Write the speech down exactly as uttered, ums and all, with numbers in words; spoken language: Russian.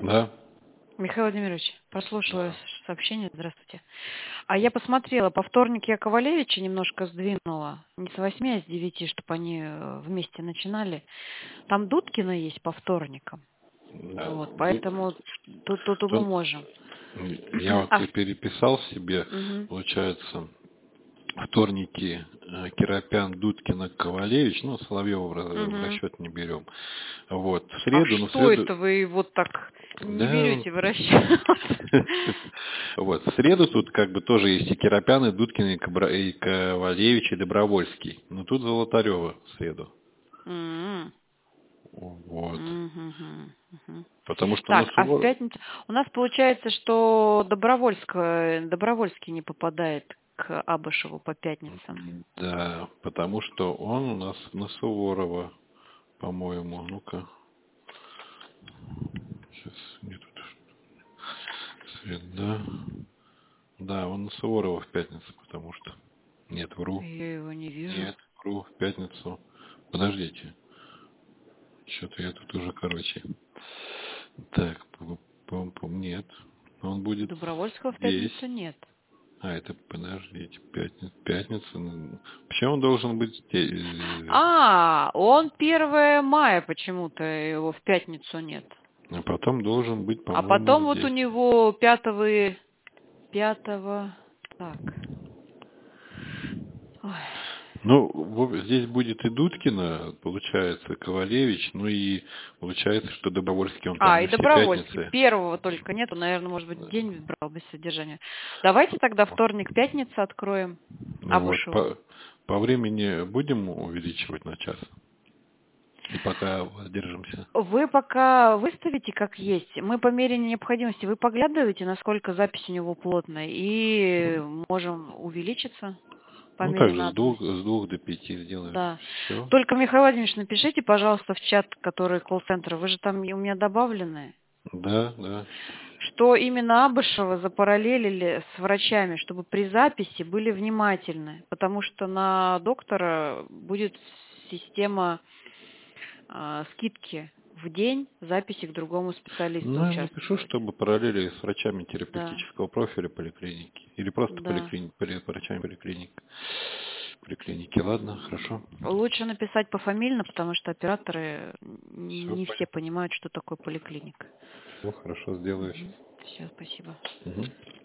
Да. Михаил Владимирович, прослушала сообщение. Здравствуйте. А я посмотрела, по вторник я Ковалевича немножко сдвинула. Не с восьми, а с девяти, чтобы они э, вместе начинали. Там Дудкина есть по вторникам. Да. Вот, поэтому тут, тут мы Тут можем. я вот А, и переписал себе, мгм. получается, вторники э, Киропян, Дудкина, Ковалевич, ну, Соловьева в ра- в Мгм. расчет не берем. Вот. В А среду, ну, в что среду, это вы вот так не да, он- берете в расчет? вот. В среду тут как бы тоже есть и Киропян, и Дудкин, и Кобра- и Ковалевич, и Добровольский. Но тут Золотарева в среду. М, Вот. мгм, мгм. Потому что на Так, а в Сувор... пятницу у нас получается, что Добровольского, Добровольский не попадает к Абышеву по пятницам. Да, потому что он у нас на Суворова, по-моему. Ну-ка. Сейчас мне тут среда. Да, он на Суворова в пятницу, потому что. Нет, вру. Я его не вижу. Нет, вру в пятницу. Подождите. Что-то я тут уже, короче. Так, пум пум пум нет. Он будет Добровольского в здесь. пятницу нет. А, это, подождите, пятница. Пятница. ну, Почему он должен быть здесь? А, он первое мая почему-то, его в пятницу нет. А потом должен быть, А по-моему, потом вот у здесь. него пятого, и- пятого, так. Ой. Ну, в- здесь будет и Дудкина, получается, Ковалевич, ну и получается, что Добровольский он там А, не и все Добровольский. пятницы. Первого только нету, наверное, может быть, день брал без содержания. Давайте тогда вторник, пятница откроем Ну вот, Абышеву. по, по времени будем увеличивать на час? И пока воздержимся. Вы пока выставите как есть. Мы по мере необходимости, вы поглядываете, насколько запись у него плотная, и можем увеличиться по Ну, мере также с двух, надобности. с двух до пяти сделаем. Да. Все. Только, Михаил Владимирович, напишите, пожалуйста, в чат, который колл-центр. Вы же там у меня добавлены. Да, да. Что именно Абышева запараллелили с врачами, чтобы при записи были внимательны, потому что на доктора будет система а, скидки в день записи к другому специалисту Ну, я напишу, участвовать. чтобы параллели с врачами Да, терапевтического профиля поликлиники. Или просто да. поликлини... поли- врачами поликлиник. Поликлиники. Ладно, хорошо. Лучше написать пофамильно, потому что операторы Все, не все понимают, что такое поликлиника. все хорошо сделаю сейчас. Все, спасибо. Угу.